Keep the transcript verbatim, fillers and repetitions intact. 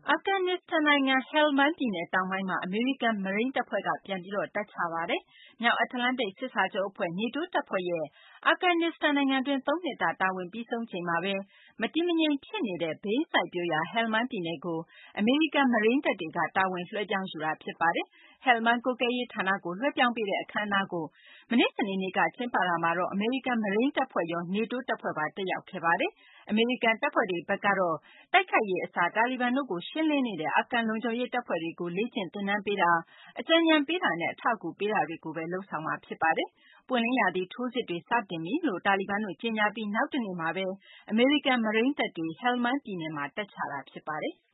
အာဖဂန်နစ္စတန်နိုင်ငံ Helmand ပြည်နယ်တောင်ပိုင်းမှာ အမေရိကန် မရိန်းတပ်ဖွဲ့က ပြန်ပြီး တပ်ချပါတယ်။ မြောက်အတ္တလန္တိတ် စစ်စာချုပ်အဖွဲ့ NATO တပ်ဖွဲ့ရဲ့ အာဖဂန်နစ္စတန်နိုင်ငံတွင်း သုံးနှစ်တာ တာဝန်ပြီးဆုံးချိန်မှာပဲ မတည်မငြိမ်ဖြစ်နေတဲ့ ဘိန်းစိုက်ပျိုးရာ Helmand ပြည်နယ်ကို အမေရိကန် မရိန်းတပ်တွေက တာဝန်လွှဲပြောင်းယူတာ ဖြစ်ပါတယ်။ Helmand ကွပ်ကဲရေးဌာနကို လွှဲပြောင်းပေးတဲ့ အခမ်းအနားကို မနေ့ စနေနေ့က ကျင်းပတာမှာတော့ အမေရိကန် မရိန်းတပ်ဖွဲ့ရော NATO တပ်ဖွဲ့ပါ တက်ရောက်ခဲ့ပါတယ်။ အမေရိကန်တပ်ဖွဲ့တွေဘက်ကတော့ တိုက်ခိုက်ရေးအစား တာလီဘန်တို့ကို ရှင်းလင်းနေတဲ့ အာဖဂန်လုံခြုံရေးတပ်ဖွဲ့တွေကို လေ့ကျင့်သင်တန်းပေးတာ၊ အကြံဉာဏ်ပေးတာနဲ့ အထောက်အကူပေးတာတွေကိုပဲ လုပ်ဆောင်မှာ ဖြစ်ပါတယ်။ ပွင့်လင်းရာသီ ထိုးစစ်တွေ စတင်ပြီလို့ တာလီဘန်တို့ ကြေညာပြီး နောက်တနေ့မှာပဲ အမေရိကန် မရိန်းတပ်တွေ Helmand ပြည်နယ်မှာ တပ်ချတာ ဖြစ်ပါတယ်